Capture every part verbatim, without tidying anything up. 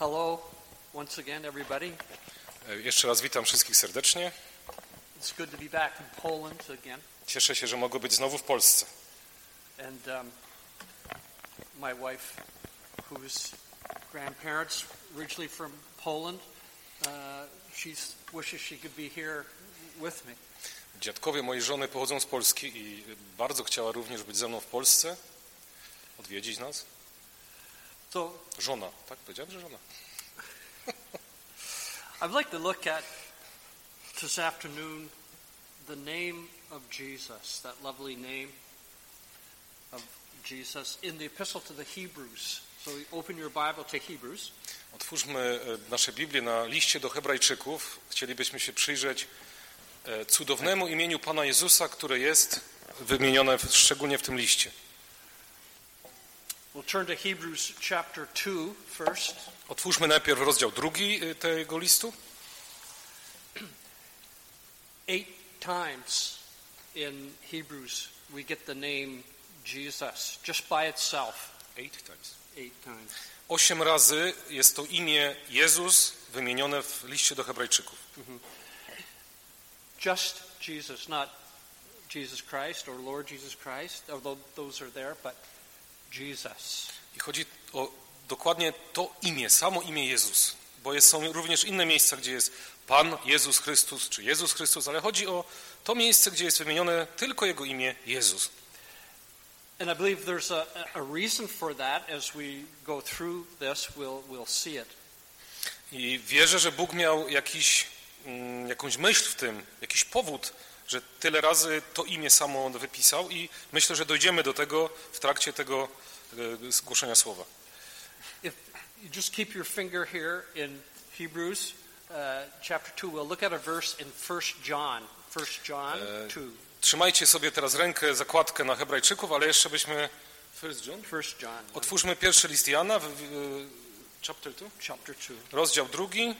hello once again, everybody. Jeszcze raz witam wszystkich serdecznie. It's good to be back in Poland again. Cieszę się, że mogę być znowu w Polsce. And um, my wife, whose grandparents originally from Poland, uh, she wishes she could be here with me. Dziadkowie mojej żony pochodzą z Polski i bardzo chciała również być ze mną w Polsce, odwiedzić nas. So, żona, tak? Powiedziałem, że żona. I'd like to look at this afternoon the name of Jesus, that lovely name of Jesus in the epistle to the Hebrews. So open your Bible to Hebrews. Otwórzmy nasze Biblię na liście do Hebrajczyków. Chcielibyśmy się przyjrzeć cudownemu imieniu Pana Jezusa, które jest wymienione szczególnie w tym liście. We'll turn to Hebrews chapter two first. Otwórzmy najpierw rozdział drugi tego listu. Eight times in Hebrews we get the name Jesus just by itself. Eight times. Eight times. Osiem razy jest to imię Jezus wymienione w liście do Hebrajczyków. Mm-hmm. Just Jesus, not Jesus Christ or Lord Jesus Christ, although those are there, but Jesus. I chodzi o dokładnie to imię, samo imię Jezus, bo jest, są również inne miejsca, gdzie jest Pan Jezus Chrystus, czy Jezus Chrystus, ale chodzi o to miejsce, gdzie jest wymienione tylko Jego imię Jezus. And I believe there's a, a reason for that. As we go through this, we'll, we'll see it. I wierzę, że Bóg miał jakiś, mm, jakąś myśl w tym, jakiś powód, że tyle razy to imię samo on wypisał i myślę, że dojdziemy do tego w trakcie tego e, zgłoszenia słowa. If you just keep your finger here in Hebrews uh, chapter two, we'll look at a verse in First John. First John two. Trzymajcie sobie teraz rękę, zakładkę na Hebrajczyków, ale jeszcze byśmy First John? First John. Otwórzmy pierwszy list Jana, w, w, chapter two? Chapter two. Rozdział drugi.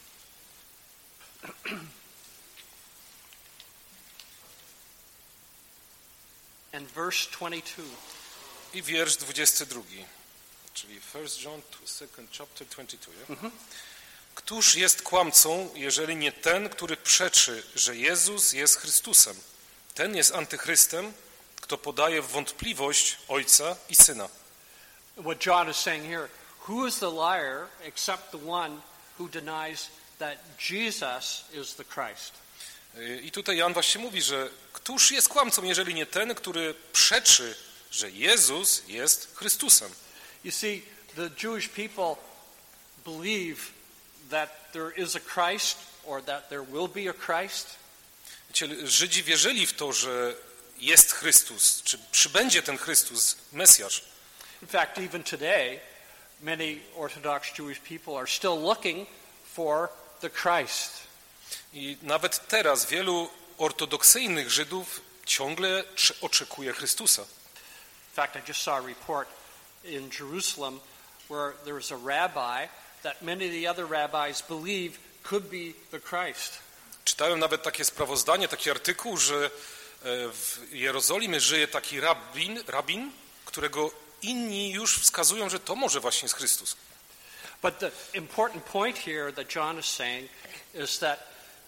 And verse twenty-two. I wiersz dwudziesty drugi. Czyli First John, second chapter twenty-two. Yeah? Mhm. Któż jest kłamcą, jeżeli nie ten, który przeczy, że Jezus jest Chrystusem? Ten jest antychrystem, kto podaje w wątpliwość Ojca i Syna. What John is saying here, who is the liar except the one who denies that Jesus is the Christ? I tutaj Jan właśnie mówi, że któż jest kłamcą, jeżeli nie ten, który przeczy, że Jezus jest Chrystusem? You see, the Jewish people believe that there is a Christ or that there will be a Christ. Żydzi wierzyli w to, że jest Chrystus, czy przybędzie ten Chrystus, Mesjasz. In fact, even today, many Orthodox Jewish people are still looking for the Christ. I nawet teraz wielu ortodoksyjnych Żydów ciągle oczekuje Chrystusa. In fact, I just saw a report in Jerusalem where there was a rabbi that many of the other rabbis believe could be the Christ. Czytałem nawet takie sprawozdanie, taki artykuł, że w Jerozolimie żyje taki rabin, rabin, którego inni już wskazują, że to może właśnie jest Chrystus. But the important point here that John is saying is that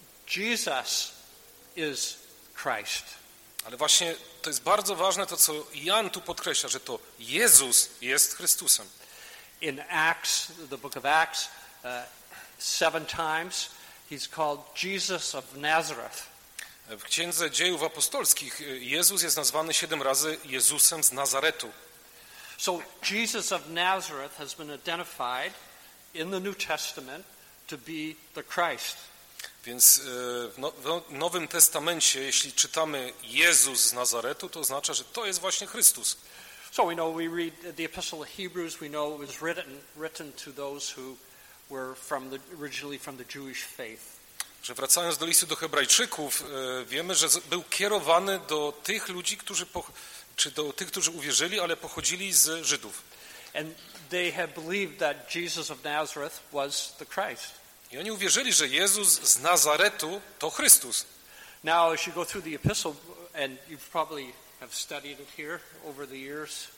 Jesus is Christ. Ale właśnie to jest bardzo ważne to, co Jan tu podkreśla, że to Jezus jest Chrystusem. In Acts, the book of Acts, uh, seven times he's called Jesus of Nazareth. W Księdze Dziejów Apostolskich Jezus jest nazwany siedem razy Jezusem z Nazaretu. So Jesus of Nazareth has been identified in the New Testament to be the Christ. Więc w Nowym Testamencie, jeśli czytamy Jezus z Nazaretu, to oznacza, że to jest właśnie Chrystus. So we know, we read the Epistle of Hebrews, we know it was written, written to those who were from the, originally from the Jewish faith. Że wracając do listu do Hebrajczyków, wiemy, że był kierowany do tych ludzi, którzy czy do tych, którzy uwierzyli, ale pochodzili z Żydów. And they have believed that Jesus of Nazareth was the Christ. I oni uwierzyli, że Jezus z Nazaretu to Chrystus. Now, as you go through the epistle, and you've probably have studied it here over the years.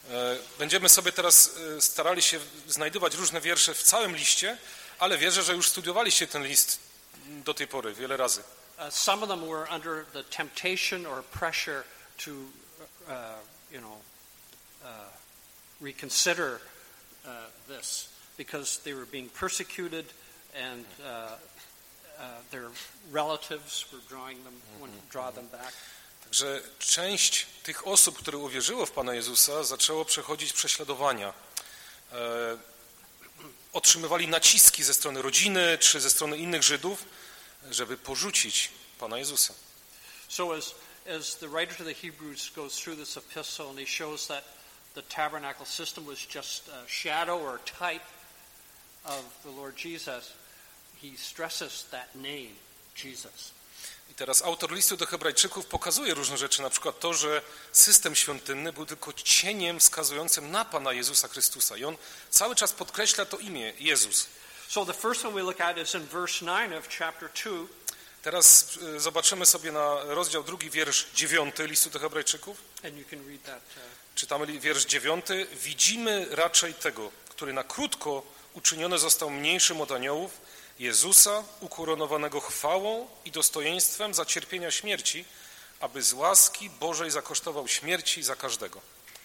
Będziemy sobie teraz starali się znajdować różne wiersze w całym liście, ale wierzę, że już studiowaliście ten list do tej pory wiele razy. Uh, some of them were under the temptation or pressure to, uh, you know, uh, reconsider uh, this because they were being persecuted and uh, uh, their relatives were drawing them, wanting to draw them back. Także część tych osób, które uwierzyło w Pana Jezusa, zaczęło przechodzić prześladowania. E, otrzymywali naciski ze strony rodziny czy ze strony innych Żydów, żeby porzucić Pana Jezusa. So as as the writer to the Hebrews goes through this epistle and he shows that the tabernacle system was just a shadow or type of the Lord Jesus, he stresses that name, Jesus. I teraz autor listu do Hebrajczyków pokazuje różne rzeczy, na przykład to, że system świątynny był tylko cieniem wskazującym na Pana Jezusa Chrystusa i on cały czas podkreśla to imię, Jezus. So the first one we look at is in verse nine of chapter two. Teraz zobaczymy sobie na rozdział drugi, wiersz dziewiąty listu do Hebrajczyków. And you can read that. Uh... Czytamy wiersz dziewiąty. Widzimy raczej tego, który na krótko uczyniony został mniejszym od aniołów, Jezusa, ukoronowanego chwałą i dostojeństwem za cierpienia śmierci, aby z łaski Bożej zakosztował śmierci za każdego.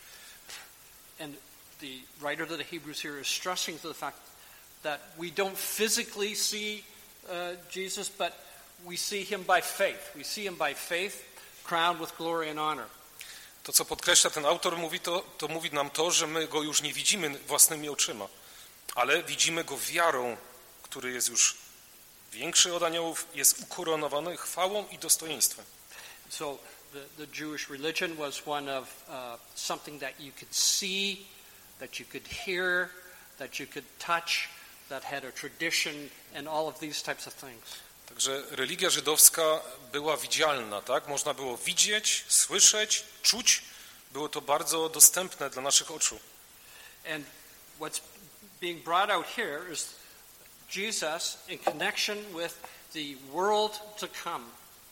And the writer to the Hebrews here is stressing to the fact that we don't physically see uh, Jesus, but we see him by faith. We see him by faith, crowned with glory and honor. To, co podkreśla ten autor, mówi to, to mówi nam to, że my go już nie widzimy własnymi oczyma, ale widzimy go wiarą, który jest już większy od aniołów, jest ukoronowany chwałą i dostojeństwem. So the, the Jewish religion was one of uh, something that you could see, that you could hear, that you could touch, that had a tradition and all of these types of things. Także religia żydowska była widzialna, tak? Można było widzieć, słyszeć, czuć. Było to bardzo dostępne dla naszych oczu. And what's being brought out here is Jesus in connection with the world to come.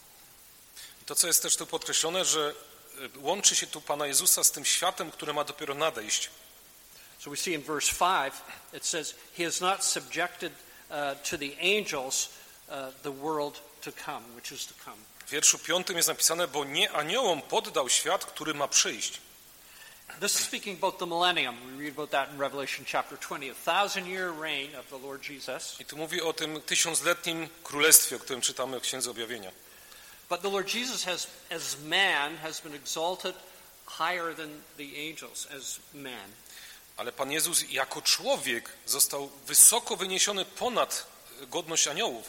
I to, co jest też tu podkreślone, że łączy się tu Pana Jezusa z tym światem, który ma dopiero nadejść. So we see in verse five, it says, he has not subjected uh, to the angels uh, the world to come, which is to come. W wierszu piątym jest napisane, bo nie aniołom poddał świat, który ma przyjść. This is speaking about the millennium. We read about that in Revelation chapter twenty, a thousand-year reign of the Lord Jesus. I tu mówi o tym tysiącletnim królestwie, o którym czytamy w Księdze Objawienia. But the Lord Jesus has, as man, has been exalted higher than the angels as man. Ale Pan Jezus jako człowiek został wysoko wyniesiony ponad godność aniołów.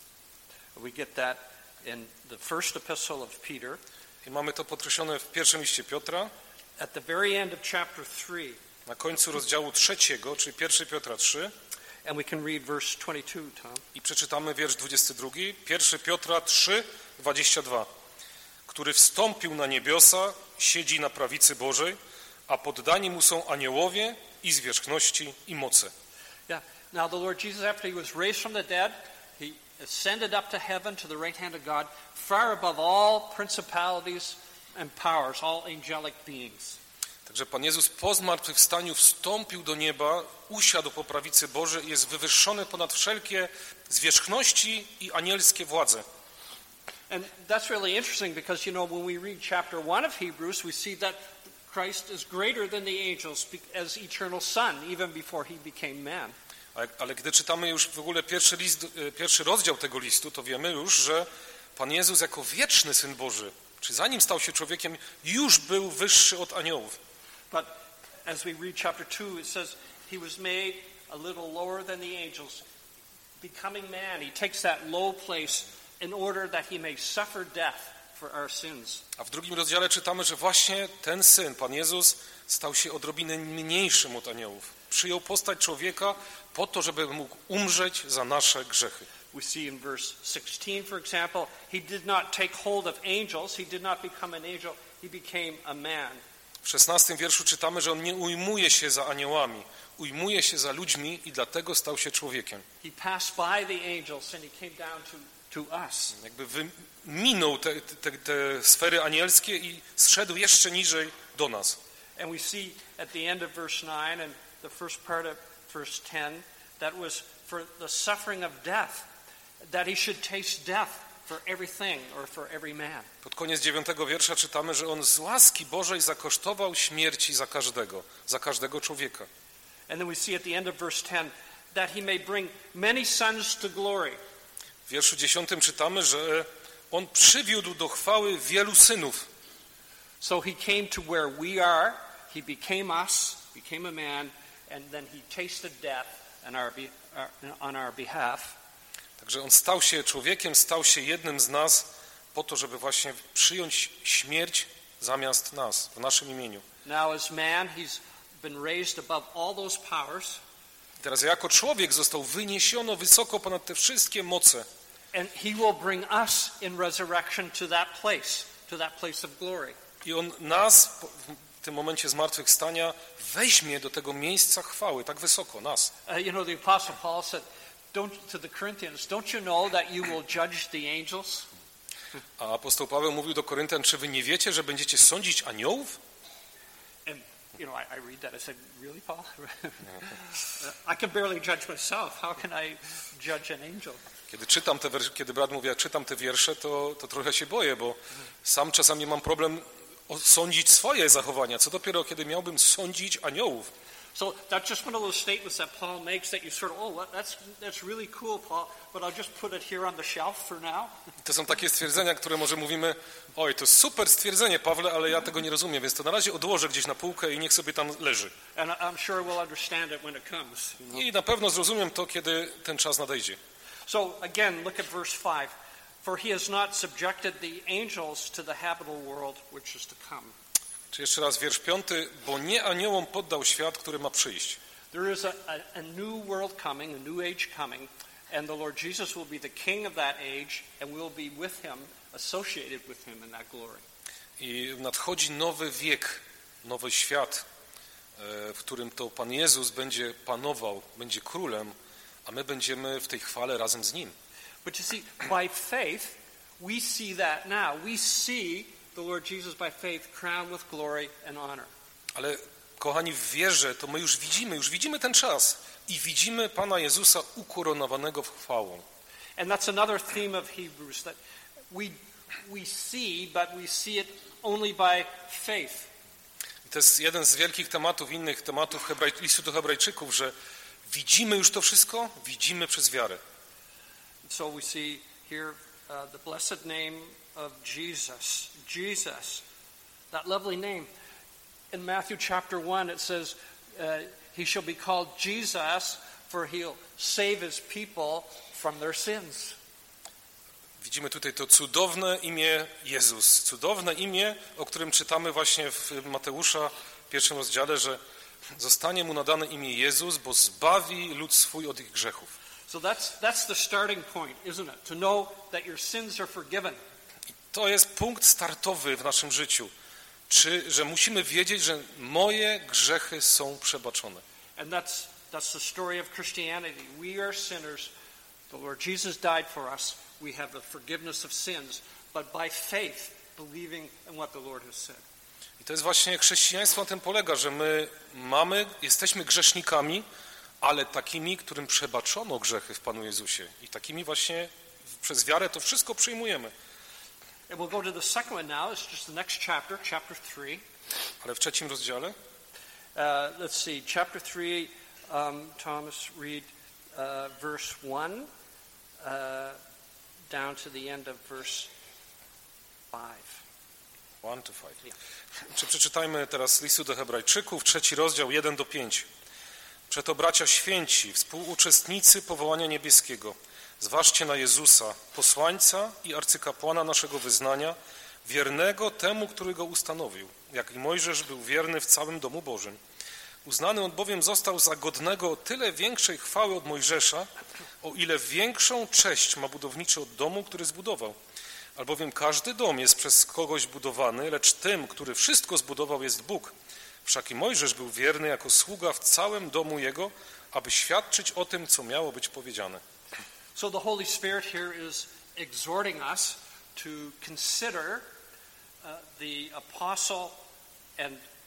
We get that in the first epistle of Peter. I mamy to podkreślone w pierwszym liście Piotra. At the very end of chapter three. Na końcu rozdziału trzeciego, czyli pierwszy Piotra trzy. And we can read verse twenty-two, Tom. I przeczytamy wiersz dwudziesty drugi, pierwszy Piotra trzy, dwadzieścia dwa. Który wstąpił na niebiosa, siedzi na prawicy Bożej, a poddani mu są aniołowie i zwierzchności i moce. Yeah. Now the Lord Jesus, after he was raised from the dead, he ascended up to heaven to the right hand of God, far above all principalities and powers, all angelic beings. Także Pan Jezus po zmartwychwstaniu wstąpił do nieba, usiadł po prawicy Bożej i jest wywyższony ponad wszelkie zwierzchności i anielskie władze. And that's really interesting because, you know, when we read chapter one of Hebrews, we see that Christ is greater than the angels as eternal Son, even before he became man. Ale, ale gdy czytamy już w ogóle pierwszy, list, pierwszy rozdział tego listu, to wiemy już, że Pan Jezus jako wieczny Syn Boży, czy zanim stał się człowiekiem, już był wyższy od aniołów. But as we read chapter two, it says he was made a little lower than the angels, becoming man. He takes that low place in order that he may suffer death for our sins. A w drugim rozdziale czytamy, że właśnie ten Syn, Pan Jezus, stał się odrobinę mniejszym od aniołów. Przyjął postać człowieka po to, żeby mógł umrzeć za nasze grzechy. We see in verse sixteen, for example, he did not take hold of angels. He did not become an angel. He became a man. W szesnastym wierszu czytamy, że on nie ujmuje się za aniołami, ujmuje się za ludźmi i dlatego stał się człowiekiem. He passed by the angels and he came down to, to us. Jakby minął te, te, te sfery anielskie i zszedł jeszcze niżej do nas. And we see at the end of verse nine and the first part of verse ten that was for the suffering of death, that he should taste death for everything or for every man. Pod koniec dziewiątego wiersza czytamy, że on z łaski Bożej zakosztował śmierci za każdego, za każdego człowieka. And then we see at the end of verse ten that he may bring many sons to glory. W wierszu dziesiątym czytamy, że on przywiódł do chwały wielu synów. So he came to where we are, he became us, became a man, and then he tasted death on our, be, on our behalf. Także on stał się człowiekiem, stał się jednym z nas po to, żeby właśnie przyjąć śmierć zamiast nas, w naszym imieniu. Now as man he's been raised above all those powers. Teraz jako człowiek został wyniesiono wysoko ponad te wszystkie moce. And he will bring us in resurrection to that place, to that place of glory. I on nas w tym momencie zmartwychwstania weźmie do tego miejsca chwały, tak wysoko, nas. Uh, you know, the Apostle Paul said don't, to the Corinthians, don't you know that you will judge the angels? A apostoł Paweł mówił do Koryntian, czy wy nie wiecie, że będziecie sądzić aniołów? And, you know, I, I read that, I said, really, Paul? I can barely judge myself. How can I judge an angel? Kiedy czytam te wiersze, kiedy brat mówi, ja czytam te wiersze, to, to trochę się boję, bo sam czasami mam problem sądzić swoje zachowania. Co dopiero, kiedy miałbym sądzić aniołów. So that's just one of those statements that Paul makes that you sort of, oh, that's, that's really cool, Paul, but I'll just put it here on the shelf for now. To są takie stwierdzenia, które może mówimy, oj, to super stwierdzenie, Pawle, ale ja tego nie rozumiem, więc to na razie odłożę gdzieś na półkę i niech sobie tam leży. And I'm sure we'll understand it when it comes. You know? I na pewno zrozumiem to, kiedy ten czas nadejdzie. So again, look at verse five. For he has not subjected the angels to the habitable world which is to come. Czy jeszcze raz wiersz piąty, bo nie aniołom poddał świat, który ma przyjść. There is a, a, a new world coming, a new age coming, and the Lord Jesus will be the king of that age, and we'll be with him, associated with him in that glory. I nadchodzi nowy wiek, nowy świat, w którym to Pan Jezus będzie panował, będzie królem, a my będziemy w tej chwale razem z Nim. But you see, by faith, we see that now. We see the Lord Jesus by faith crowned with glory and honor. Ale kochani, w wierze to my już widzimy, już widzimy ten czas i widzimy Pana Jezusa ukoronowanego w chwałą. And that's another theme of Hebrews, that we, we see, but we see it only by faith. I to jest jeden z wielkich tematów, innych tematów Hebraj, listu do Hebrajczyków, że widzimy już to wszystko, widzimy przez wiarę. So we see here uh, the blessed name of Jesus. Jesus, that lovely name. In Matthew chapter one it says, uh, he shall be called Jesus, for he'll save his people from their sins. Widzimy tutaj to cudowne imię Jezus, cudowne imię, o którym czytamy właśnie w Mateusza w pierwszym rozdziale, że zostanie mu nadane imię Jezus, bo zbawi lud swój od ich grzechów. So that's that's the starting point, isn't it? To know that your sins are forgiven. To jest punkt startowy w naszym życiu, czy że musimy wiedzieć, że moje grzechy są przebaczone. And that's that's the story of Christianity. We are sinners. The Lord Jesus died for us. We have the forgiveness of sins, but by faith, believing in what the Lord has said. I to jest właśnie chrześcijaństwo na tym polega, że my mamy, jesteśmy grzesznikami, ale takimi, którym przebaczono grzechy w Panu Jezusie. I takimi właśnie przez wiarę to wszystko przyjmujemy. And we'll go to the second one now. It's just the next chapter, chapter three. Ale w trzecim rozdziale, Uh, let's see, chapter three, um, Thomas, read uh, verse one uh, down to the end of verse five. one to five. Czy przeczytajmy teraz listu do Hebrajczyków, trzeci rozdział, jeden do pięciu. Przeto bracia święci, współuczestnicy powołania niebieskiego, zważcie na Jezusa, posłańca i arcykapłana naszego wyznania, wiernego temu, który go ustanowił, jak i Mojżesz był wierny w całym domu Bożym. Uznany on bowiem został za godnego o tyle większej chwały od Mojżesza, o ile większą cześć ma budowniczy od domu, który zbudował. Albowiem każdy dom jest przez kogoś budowany, lecz tym, który wszystko zbudował, jest Bóg. Wszak i Mojżesz był wierny jako sługa w całym domu jego, aby świadczyć o tym, co miało być powiedziane. So the Holy Spirit here is exhorting us to consider uh, the apostle and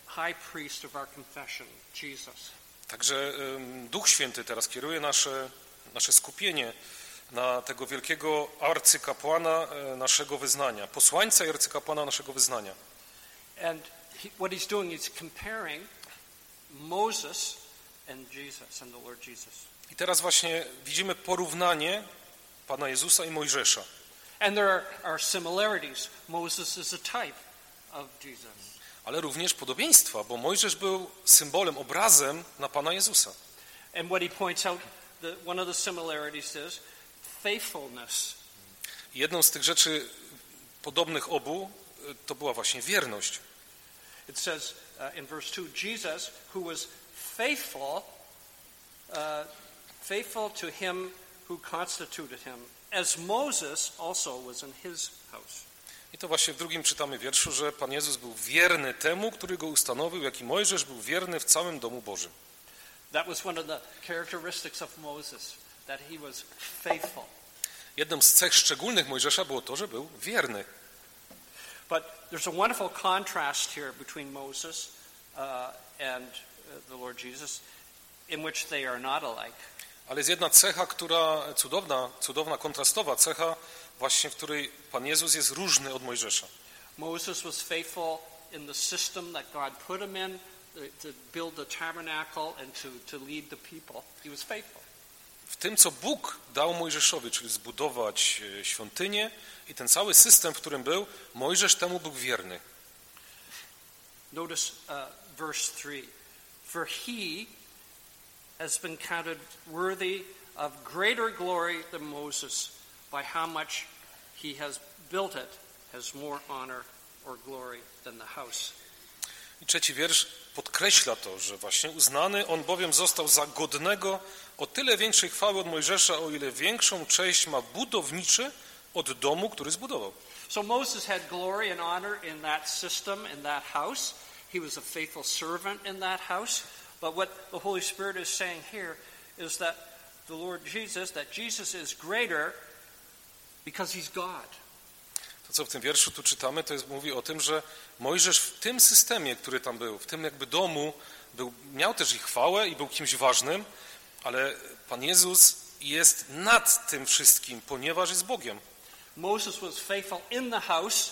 high priest of our confession, Jesus. Także um, Duch Święty teraz kieruje nasze, nasze skupienie na tego wielkiego arcykapłana e, naszego wyznania, posłańca i arcykapłana naszego wyznania. And he, what he's doing is comparing Moses and Jesus and the Lord Jesus. I teraz właśnie widzimy porównanie Pana Jezusa i Mojżesza. And there are, are similarities. Moses is a type of Jesus. Ale również podobieństwa, bo Mojżesz był symbolem, obrazem na Pana Jezusa. And what he points out, the, one of the similarities is faithfulness. Jedną z tych rzeczy podobnych obu to była właśnie wierność. It says uh, in verse two, Jesus, who was faithful, uh, faithful to him who constituted him, as Moses also was in his house. I to właśnie w drugim czytamy wierszu, że Pan Jezus był wierny temu, który go ustanowił, jak i Mojżesz był wierny w całym domu Bożym. That was one of the characteristics of Moses, that he was faithful. Jedną z cech szczególnych Mojżesza było to, że był wierny. But there's a wonderful contrast here between Moses uh, and uh, the Lord Jesus, in which they are not alike. Ale jest jedna cecha, która cudowna, cudowna kontrastowa cecha, właśnie w której Pan Jezus jest różny od Mojżesza. Moses was faithful in the system that God put him in, to build the tabernacle and to, to lead the people. He was faithful. W tym, co Bóg dał Mojżeszowi, czyli zbudować świątynię i ten cały system, w którym był, Mojżesz temu był wierny. Notice uh, verse three. For he has been counted worthy of greater glory than Moses, by how much he has built it, has more honor or glory than the house. I trzeci wiersz podkreśla to, że właśnie uznany on bowiem został za godnego o tyle większej chwały od Mojżesza, o ile większą cześć ma budowniczy od domu, który zbudował. So Moses had glory and honor in that system, in that house. He was a faithful servant in that house. But what the Holy Spirit is saying here is that the Lord Jesus, that Jesus is greater because he's God. To, co w tym wierszu tu czytamy, to jest, mówi o tym, że Mojżesz w tym systemie, który tam był, w tym jakby domu, był, miał też i chwałę i był kimś ważnym, ale Pan Jezus jest nad tym wszystkim, ponieważ jest Bogiem. Moses was faithful in the house,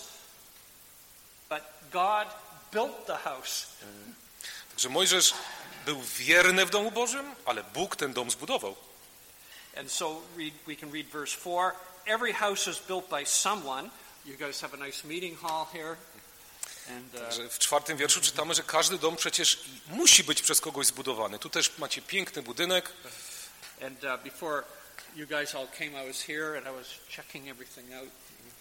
but God built the house. Także Mojżesz był wierny w domu Bożym, ale Bóg ten dom zbudował. And so read, we can read verse four. Every house is built by someone. You guys have a nice meeting hall here. And, uh, Także w czwartym wierszu czytamy, że każdy dom przecież musi być przez kogoś zbudowany. Tu też macie piękny budynek. and uh, before you guys all came, I was here and I was checking everything out.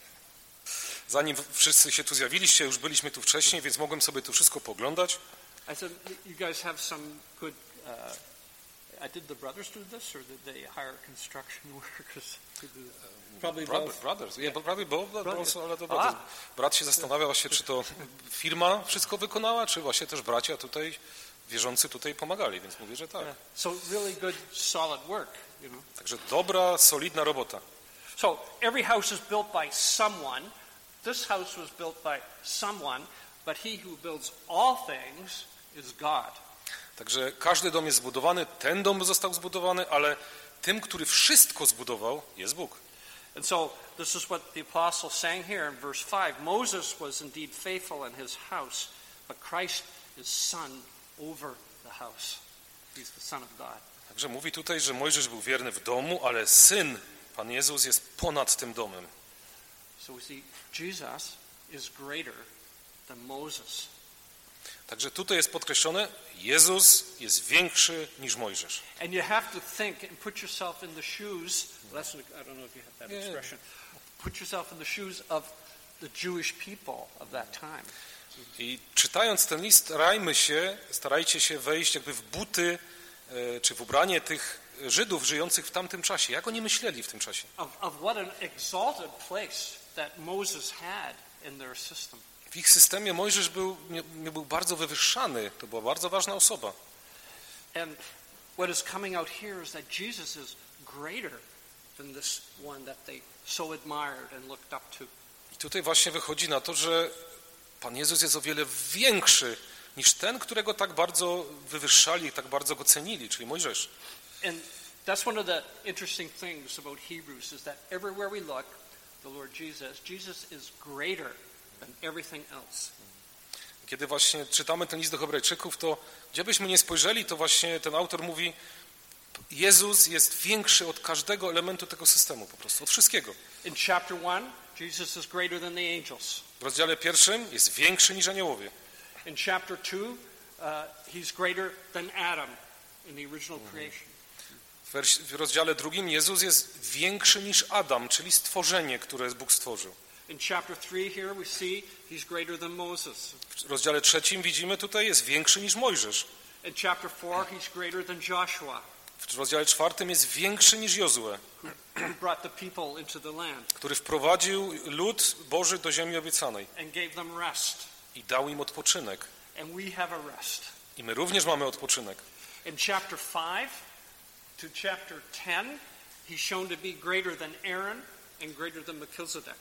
Zanim wszyscy się tu zjawiliście, już byliśmy tu wcześniej, więc mogłem sobie tu wszystko poglądać. I said, you guys have some good, uh, did the brothers do this or did they hire construction workers to do that? Probably Brother, both. brothers. Yeah, probably both, but Brothers. also, ale to A. brothers. Brat się zastanawiał właśnie, czy to firma wszystko wykonała, czy właśnie też bracia tutaj, wierzący tutaj pomagali, więc mówię, że tak. Yeah. So really good, solid work, you know. Także dobra, solidna robota. So every house is built by someone. This house was built by someone, but he who builds all things is God. Także każdy dom jest zbudowany, ten dom został zbudowany, ale tym, który wszystko zbudował, jest Bóg. And so this is what the apostle sang here in verse five. Moses was indeed faithful in his house, but Christ is son over the house. He's the son of God. Także mówi tutaj, że Mojżesz był wierny w domu, ale Syn, Pan Jezus, jest ponad tym domem. So we see Jesus is greater than Moses. Także tutaj jest podkreślone, Jezus jest większy niż Mojżesz. And you have to think and put yourself in the shoes. That's, I don't know if you have that Yeah. expression. Put yourself in the shoes of the Jewish people of that time. I czytając ten list, starajmy się, starajcie się wejść jakby w buty, e, czy w ubranie tych Żydów żyjących w tamtym czasie. Jak oni myśleli w tym czasie? Of, of what an exalted place that Moses had in their system. W ich systemie Mojżesz był, nie, nie był bardzo wywyższany. To była bardzo ważna osoba. And what is coming out here is that Jesus is greater than this one that they so admired and looked up to. I tutaj właśnie wychodzi na to, że Pan Jezus jest o wiele większy niż ten, którego tak bardzo wywyższali, tak bardzo go cenili, czyli Mojżesz. And that's one of the interesting things about Hebrews is that everywhere we look, the Lord Jesus, Jesus is greater than everything else. Kiedy właśnie czytamy ten list do Hebrajczyków, to gdzie byśmy nie spojrzeli, to właśnie ten autor mówi, Jezus jest większy od każdego elementu tego systemu, po prostu, od wszystkiego. In chapter one, Jesus is greater than the angels. W rozdziale pierwszym jest większy niż aniołowie. In chapter two, uh, he's greater than Adam in the original creation. W, wers- w rozdziale drugim Jezus jest większy niż Adam, czyli stworzenie, które Bóg stworzył. In chapter three here we see he's greater than Moses. W rozdziale trzecim widzimy tutaj jest większy niż Mojżesz. In chapter four he's greater than Joshua, W rozdziale czwartym jest większy niż Jozue, who brought the people into the land który wprowadził lud Boży do ziemi obiecanej and gave them rest. i dał im odpoczynek. And we have a rest. I my również mamy odpoczynek. In chapter five to chapter ten, he's shown to be greater than Aaron and greater than Melchizedek.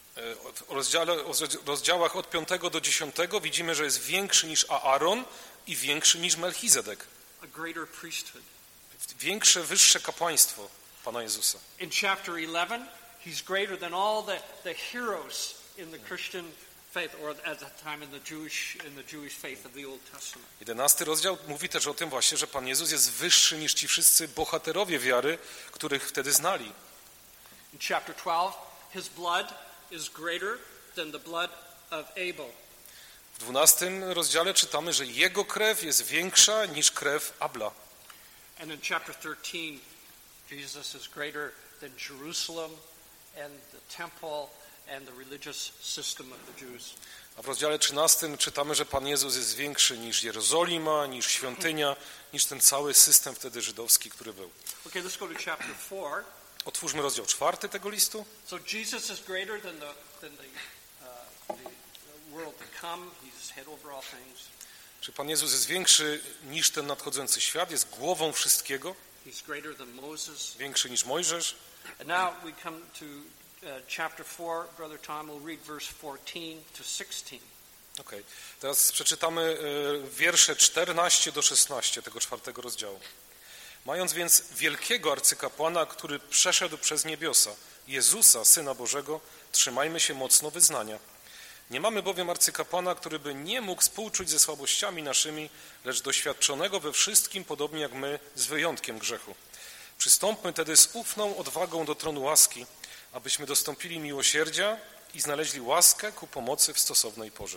W rozdziale, w rozdziałach od piątego do dziesiątego widzimy, że jest większy niż Aaron i większy niż Melchizedek. A greater priesthood. Większe, wyższe kapłaństwo Pana Jezusa. In chapter eleven, he's greater than all the, the heroes in the Christian faith, or at that time in the Jewish in the Jewish faith of the Old Testament. Jedenasty rozdział mówi też o tym właśnie, że Pan Jezus jest wyższy niż ci wszyscy bohaterowie wiary, których wtedy znali. In chapter twelve, his blood is greater than the blood of Abel. W dwunastym rozdziale czytamy, że jego krew jest większa niż krew Abla. And in chapter thirteen, Jesus is greater than Jerusalem and the temple and the religious system of the Jews. A w rozdziale trzynastym czytamy, że Pan Jezus jest większy niż Jerozolima, niż świątynia, niż ten cały system wtedy żydowski, który był. Okay, let's go to chapter four. Otwórzmy rozdział czwarty tego listu. So Jesus is greater than the than the, uh, the world to come. He's head over all things. Czy Pan Jezus jest większy niż ten nadchodzący świat, jest głową wszystkiego, He's greater than Moses. większy niż Mojżesz? And now we come to uh, chapter four. Brother Tom will read verse fourteen to sixteen. Okay. Teraz przeczytamy y, wiersze czternaście do szesnaście tego czwartego rozdziału. Mając więc wielkiego arcykapłana, który przeszedł przez niebiosa, Jezusa, Syna Bożego, trzymajmy się mocno wyznania. Nie mamy bowiem arcykapłana, który by nie mógł współczuć ze słabościami naszymi, lecz doświadczonego we wszystkim, podobnie jak my, z wyjątkiem grzechu. Przystąpmy tedy z ufną odwagą do tronu łaski, abyśmy dostąpili miłosierdzia i znaleźli łaskę ku pomocy w stosownej porze.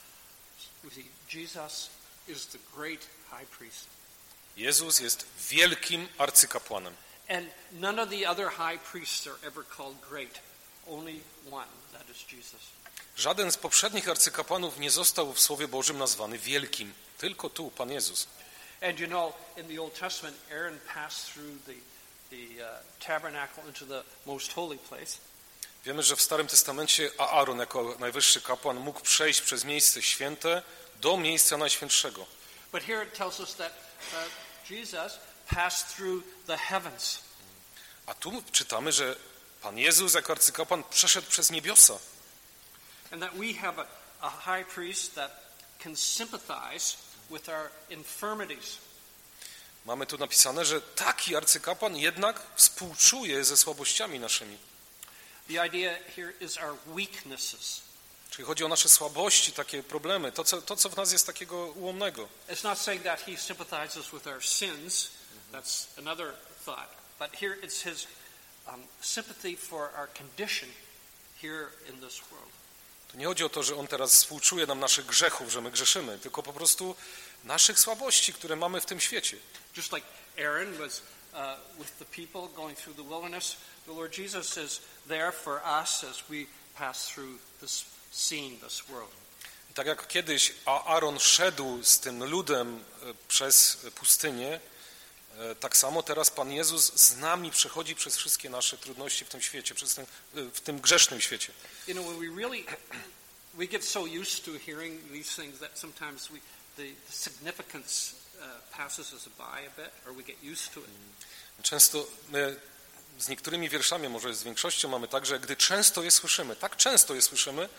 Jesus is the great high priest. Jezus jest wielkim arcykapłanem. And none of the other high priests are ever called great. Only one, that is Jesus. Żaden z poprzednich arcykapłanów nie został w Słowie Bożym nazwany wielkim. Tylko tu, Pan Jezus. And you know, in the Old Testament, Aaron passed through the, the uh, tabernacle into the most holy place. Wiemy, że w Starym Testamencie Aaron jako najwyższy kapłan mógł przejść przez miejsce święte do miejsca najświętszego. But here it tells us that uh, Jesus passed through the heavens. A tu czytamy, że Pan Jezus jako arcykapłan przeszedł przez niebiosa. And that we have a, a high priest that can sympathize with our infirmities. Mamy tu napisane, że taki arcykapłan jednak współczuje ze słabościami naszymi. The idea here is our weaknesses. Czyli chodzi o nasze słabości, takie problemy, to co, to, co w nas jest takiego ułomnego. It's not saying that he sympathizes with our sins. That's another thought. But here it's his um, sympathy for our condition here in this world. To nie chodzi o to, że on teraz współczuje nam naszych grzechów, że my grzeszymy, tylko po prostu naszych słabości, które mamy w tym świecie. Just like Aaron was uh, with the people going through the wilderness, the Lord Jesus is there for us as we pass through this scene, this world. I tak jak kiedyś Aaron szedł z tym ludem przez pustynię, tak samo teraz Pan Jezus z nami przechodzi przez wszystkie nasze trudności w tym świecie, przez ten, w tym grzesznym świecie. You know, when we really we get so used to hearing these things that sometimes we the, the significance uh, passes us by a bit, or we get used to it. Często my z niektórymi wierszami, może z większością mamy tak, że gdy często je słyszymy, tak często je słyszymy,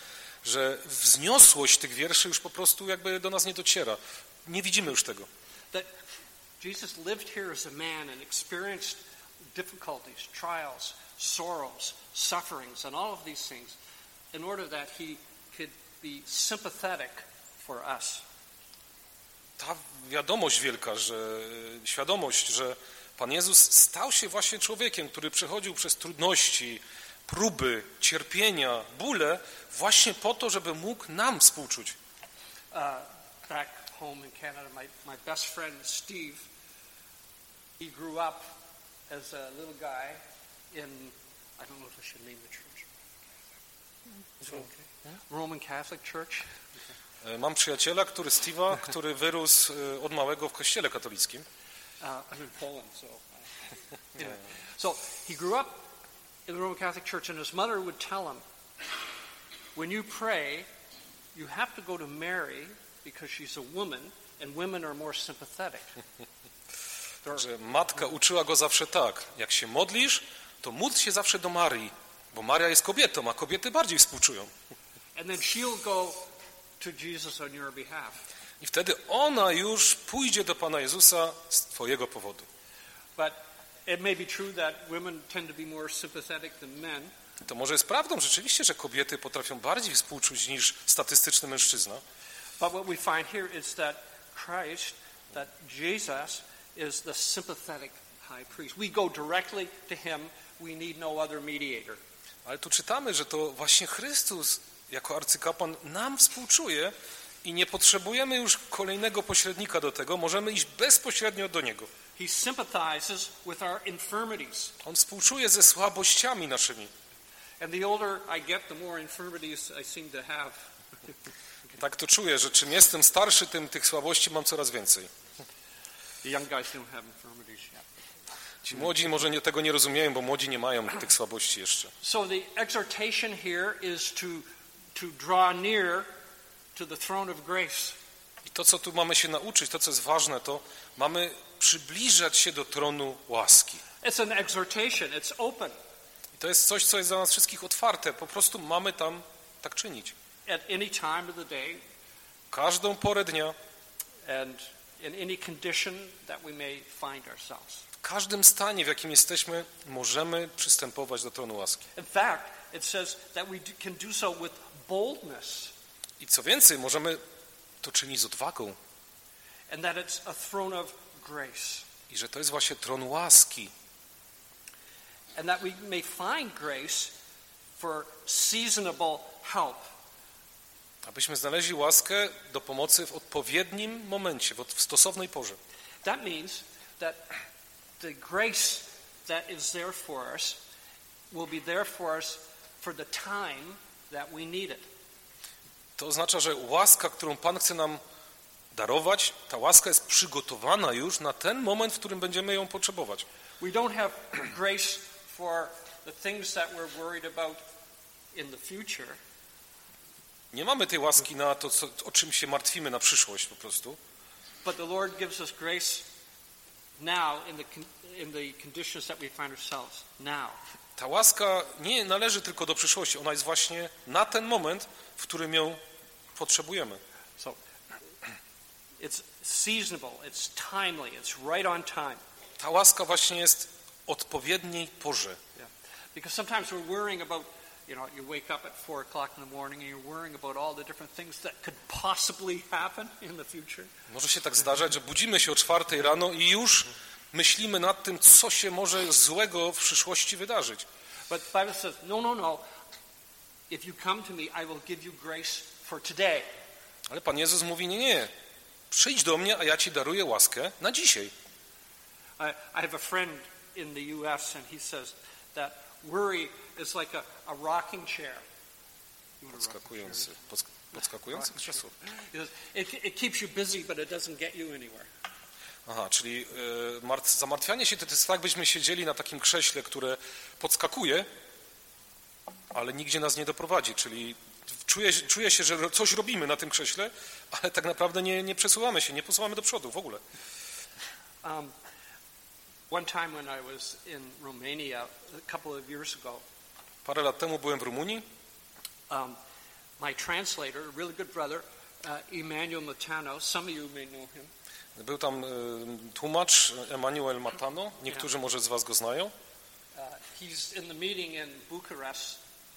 że wzniosłość tych wierszy już po prostu jakby do nas nie dociera. Nie widzimy już tego. That Jesus lived here as a man and experienced difficulties, trials, sorrows, sufferings, and all of these things in order that he could be sympathetic for us. Ta wiadomość wielka, że świadomość, że Pan Jezus stał się właśnie człowiekiem, który przechodził przez trudności, próby, cierpienia, bóle, właśnie po to, żeby mógł nam współczuć. Uh, back home in Canada, my, my best friend Steve, he grew up as a little guy in, I don't know if I should name the church. Is it okay? Roman Catholic Church. Mam przyjaciela, który Steve'a, który wyrósł od małego w kościele katolickim. Uh, I'm in Poland, so. Yeah. So he grew up in the Roman Catholic Church, and his mother would tell him, when you pray, you have to go to Mary because she's a woman, and women are more sympathetic. Że matka uczyła go zawsze tak, jak się modlisz, to módl się zawsze do Marii, bo Maria jest kobietą, a kobiety bardziej współczują. And then she'll go to Jesus on your behalf. I wtedy ona już pójdzie do Pana Jezusa z twojego powodu. But it may be true that women tend to be more sympathetic than men. To może jest prawdą rzeczywiście, że kobiety potrafią bardziej współczuć niż statystyczny mężczyzna. But what we find here is that Christ, that Jesus is the sympathetic high priest. We go directly to him. We need no other mediator. Ale tu czytamy, że to właśnie Chrystus jako arcykapłan nam współczuje i nie potrzebujemy już kolejnego pośrednika do tego, możemy iść bezpośrednio do Niego. He sympathizes with our infirmities. On współczuje ze słabościami naszymi. And the older I get, the more infirmities I seem to have. Tak to czuję, że czym jestem starszy, tym tych słabości mam coraz więcej. The young guys don't have infirmities yet. Ci młodzi może nie, tego nie rozumieją, bo młodzi nie mają tych słabości jeszcze. So the exhortation here is to to draw near to the throne of grace. I to, co tu mamy się nauczyć, to, co jest ważne, to mamy przybliżać się do tronu łaski. It's an exhortation, it's open. I to jest coś, co jest dla nas wszystkich otwarte. Po prostu mamy tam tak czynić. At any time of the day Każdą porę dnia, and in any condition that we may find ourselves. w każdym stanie, w jakim jesteśmy, możemy przystępować do tronu łaski. In fact, it says that we can do so with boldness. I co więcej, możemy to czynić z odwagą. And that it's a throne of grace. I że to jest właśnie tron łaski. And that we may find grace for seasonable help. Abyśmy znaleźli łaskę do pomocy w odpowiednim momencie, w stosownej porze. That means that the grace that is there for us will be there for us for the time that we need it. To oznacza, że łaska, którą Pan chce nam darować, ta łaska jest przygotowana już na ten moment, w którym będziemy ją potrzebować. We don't have grace for the things that we're worried about in the future. Nie mamy tej łaski na to, co, o czym się martwimy na przyszłość po prostu. But the Lord gives us grace now in the in the conditions that we find ourselves now. Ta łaska nie należy tylko do przyszłości, ona jest właśnie na ten moment, w którym ją potrzebujemy. So it's seasonable, it's timely, it's right on time. Ta łaska właśnie jest w odpowiedniej porze. Yeah. Because sometimes we're worrying about, you know, you wake up at four o'clock in the morning and you're worrying about all the different things that could possibly happen in the future. Może się tak zdarzać, że budzimy się o czwartej rano i już myślimy nad tym, co się może złego w przyszłości wydarzyć. But the Bible says, no, no, no. If you come to me, I will give you grace for today. Ale Pan Jezus mówi, nie, nie, przyjdź do mnie, a ja ci daruję łaskę na dzisiaj. I, I have a friend in the U S and he says that worry is like a, a rocking chair. Podskakujący, podsk podskakujący krzesło. It, it keeps you busy, but it doesn't get you anywhere. Aha, czyli y, zamartwianie się to jest tak, byśmy siedzieli na takim krześle, które podskakuje, ale nigdzie nas nie doprowadzi, czyli czuję, czuję się, że coś robimy na tym krześle, ale tak naprawdę nie, nie przesuwamy się, nie posuwamy do przodu w ogóle. Um, one time when I was in Romania a couple of years ago, Parę lat temu byłem w Rumunii. um, my translator, a really good brother, uh, Emmanuel Matano. Some of you may know him. Był tam tłumacz Emanuel Matano. Niektórzy może z was go znają. Uh, he's in the meeting in Bucharest.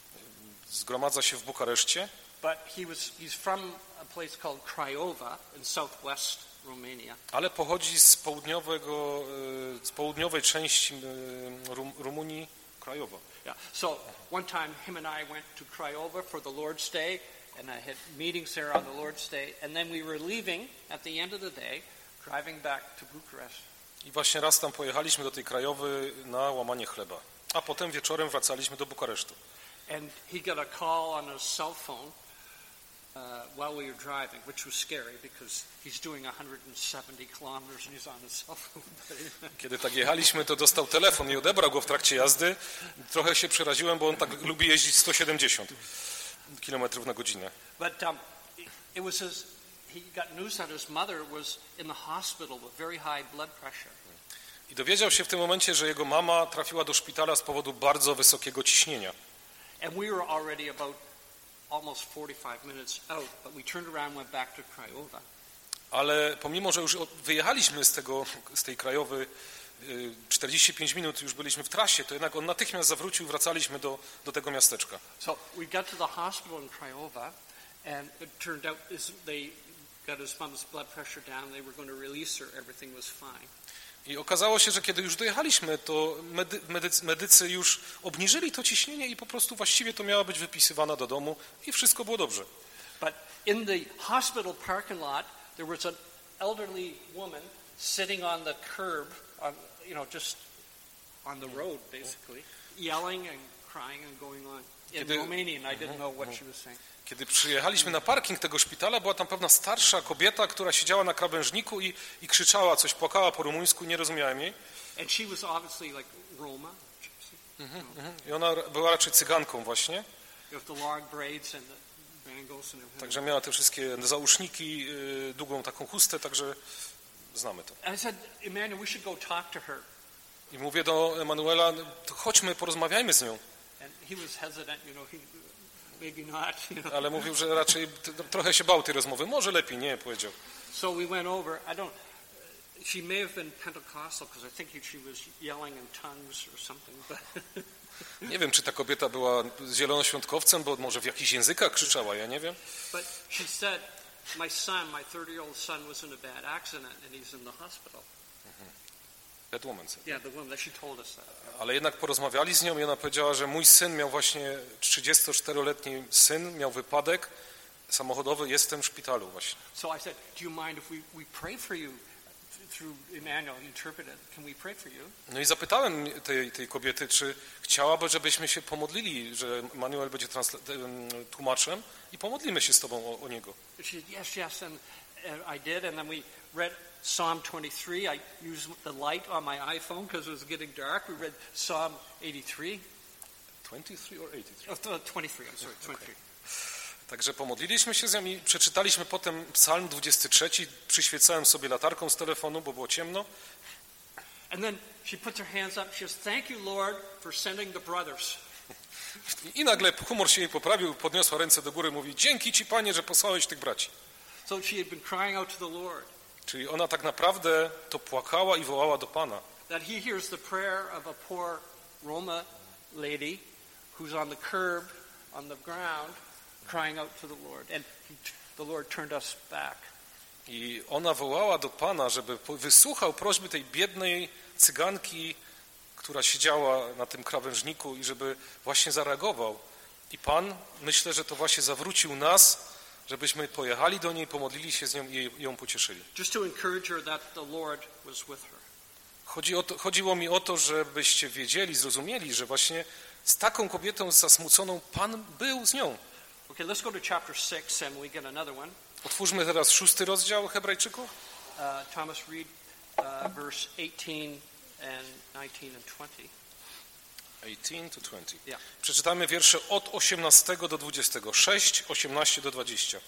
Zgromadza się w Bukareszcie. But he was he's from a place called Craiova in southwest Romania. Ale pochodzi z południowego z południowej części Rum, Rumunii, Craiova. Yeah. So one time him and I went to Craiova for the Lord's Day, and I had meetings there on the Lord's Day, and then we were leaving at the end of the day, driving back to Bucharest. I właśnie raz tam pojechaliśmy do tej Krajowy na łamanie chleba, a potem wieczorem wracaliśmy do Bukaresztu. And he got a call on his cell phone uh, while we were driving, which was scary because he's doing one hundred seventy kilometers and he's on his cell phone. Kiedy tak jechaliśmy, to dostał telefon i odebrał go w trakcie jazdy. Trochę się przeraziłem, bo on tak lubi jeździć sto siedemdziesiąt kilometrów na godzinę. But um, it was his, he got news that his mother was in the hospital with very high blood pressure. I dowiedział się w tym momencie, że jego mama trafiła do szpitala z powodu bardzo wysokiego ciśnienia. And we were already about almost forty-five minutes out, but we turned around and went back to Craiova. Ale pomimo, że już wyjechaliśmy z, tego, z tej Krajowy czterdzieści pięć minut, już byliśmy w trasie, to jednak on natychmiast zawrócił i wracaliśmy do, do tego miasteczka. So we got to the hospital in Craiova, and it turned out they got his mom's blood pressure down, they were going to release her, everything was fine. I okazało się, że kiedy już dojechaliśmy, to medy, medycy, medycy już obniżyli to ciśnienie i po prostu właściwie to miała być wypisywana do domu i wszystko było dobrze. But in the hospital parking lot, there was an elderly woman sitting on the curb, on, you know, just on the road, basically, yelling and crying and going on. In Kiedy, Romanian, I didn't know what she was saying. Kiedy przyjechaliśmy na parking tego szpitala, była tam pewna starsza kobieta, która siedziała na krawężniku i, i krzyczała coś, płakała po rumuńsku, nie rozumiałem jej. And she was obviously like Roma. Mhm, mhm. I ona była raczej cyganką właśnie. With the long braids and the bangles and everything. Także miała te wszystkie zaułszniki, yy, długą taką chustę, także znamy to. And I said, Emmanuel, we should go talk to her. I mówię do Emanuela, to chodźmy, porozmawiajmy z nią. And he was hesitant, you know, he maybe not, you know. Ale mówił, że raczej trochę się bał tej rozmowy. Może lepiej nie, powiedział. So we went over. I don't. She may have been Pentecostal because I think she was yelling in tongues or something. But nie wiem, czy ta kobieta była zielonoświątkowcem, bo może w jakichś językach krzyczała, ja nie wiem. But she said, my son, my thirty-year-old son was in a bad accident and he's in the hospital. That woman said. Yeah, the woman that she told us that. Ale jednak porozmawiali z nią i ona powiedziała, że mój syn miał właśnie, trzydziestoczteroletni syn, miał wypadek samochodowy, jest w tym szpitalu właśnie. So I said, do you mind if we, we pray for you through Emmanuel, he interpreted, can we pray for you? No i zapytałem tej, tej kobiety, czy chciałaby, żebyśmy się pomodlili, że Emanuel będzie tłumaczem i pomodlimy się z tobą o, o niego. She said, yes, yes, and, and I did, and then we read Psalm twenty-three. I used the light on my iPhone because it was getting dark. We read Psalm eighty-three. twenty-three or eighty-three? Oh, twenty-three, I'm sorry, twenty-three. Okay. Także pomodliliśmy się z nią i przeczytaliśmy potem Psalm dwudziesty trzeci. Przyświecałem sobie latarką z telefonu, bo było ciemno. And then she puts her hands up. She says, thank you, Lord, for sending the brothers. I nagle humor się jej poprawił, podniosła ręce do góry, mówi, dzięki Ci, Panie, że posłałeś tych braci. So she had been crying out to the Lord. Czyli ona tak naprawdę to płakała i wołała do Pana. That he hears the prayer of a poor Roma lady who's on the curb, on the ground, crying out to the Lord. And he, the Lord turned us back. I ona wołała do Pana, żeby wysłuchał prośby tej biednej cyganki, która siedziała na tym krawężniku i żeby właśnie zareagował. I Pan, myślę, że to właśnie zawrócił nas, żebyśmy pojechali do niej, pomodlili się z nią i ją pocieszyli. Just to encourage her that the Lord was with her. Chodzi o to, chodziło mi o to, żebyście wiedzieli, zrozumieli, że właśnie z taką kobietą zasmuconą Pan był z nią. Okay, let's go to chapter six and we get another one. Otwórzmy teraz szósty rozdział Hebrajczyków. Uh, Thomas, read uh, verse eighteen and nineteen and twenty. eighteen to twenty. Yeah. Przeczytamy wiersze od osiemnastego do dwudziestego. sześć, osiemnaście do dwudziestego.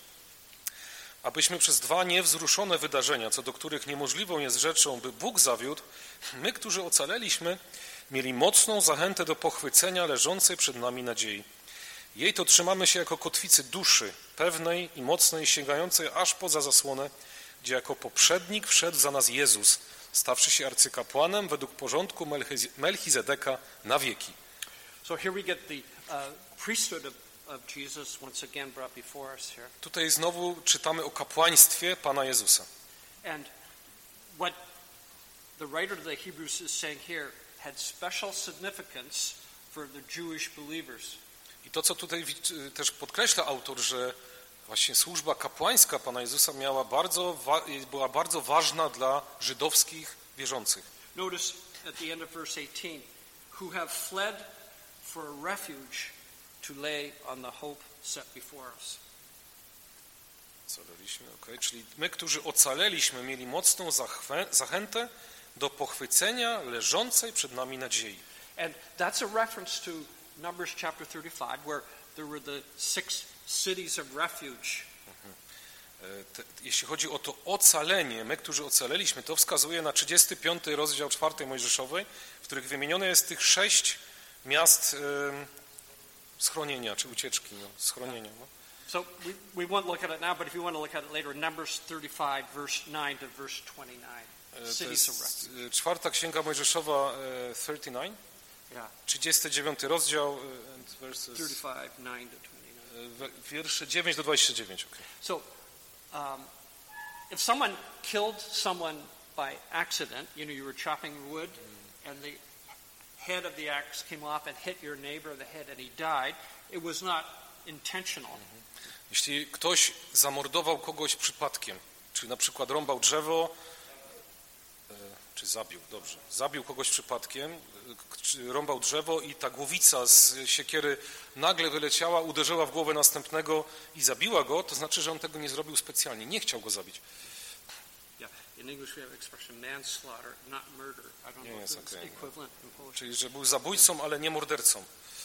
Abyśmy przez dwa niewzruszone wydarzenia, co do których niemożliwą jest rzeczą, by Bóg zawiódł, my, którzy ocaleliśmy, mieli mocną zachętę do pochwycenia leżącej przed nami nadziei. Jej to trzymamy się jako kotwicy duszy, pewnej i mocnej, sięgającej aż poza zasłonę, gdzie jako poprzednik wszedł za nas Jezus, stawszy się arcykapłanem według porządku Melchizedeka na wieki. So here we get the uh, priesthood of, of Jesus once again brought before us here. Tutaj znowu czytamy o kapłaństwie Pana Jezusa. And what the writer of the Hebrews is saying here had special significance for the Jewish believers. I to, co tutaj też podkreśla autor, że właśnie służba kapłańska Pana Jezusa miała bardzo, była bardzo ważna dla żydowskich wierzących. Notice at the end of verse eighteen, who have fled for refuge to lay on the hope set before us. Ocaleliśmy, okay. Czyli my, którzy ocaleliśmy, mieli mocną zachwę, zachętę do pochwycenia leżącej przed nami nadziei. And that's a reference to Numbers chapter thirty-five, where there were the six cities of refuge. Te, jeśli chodzi o to ocalenie, my, którzy ocaleliśmy, to wskazuje na trzydziesty piąty rozdział czwartej Mojżeszowej, w których wymienione jest tych sześć miast e, schronienia, czy ucieczki, no, schronienia. No. So we, we won't look at it now, but if you want to look at it later, Numbers thirty-five, verse nine to verse twenty-nine. Cities of refuge. Czwarta Księga Mojżeszowa e, trzydzieści dziewięć. Yeah. trzydziesty dziewiąty rozdział, thirty-five, nine to twenty-nine. Wiersze dziewięć do dwudziestu dziewięciu. Okay. So, um, if someone killed someone by accident, you know, you were chopping wood, and the head of the axe came off and hit your neighbor in the head, and he died, it was not intentional. Jeśli ktoś zamordował kogoś przypadkiem, czy na przykład rąbał drzewo, czy zabił, dobrze, zabił kogoś przypadkiem, czy rąbał drzewo i ta głowica z siekiery nagle wyleciała, uderzyła w głowę następnego i zabiła go, to znaczy, że on tego nie zrobił specjalnie, nie chciał go zabić. Yeah, in English we have expression manslaughter, not murder. I don't know if it's equivalent in Polish. Czyli, że był zabójcą, ale nie mordercą.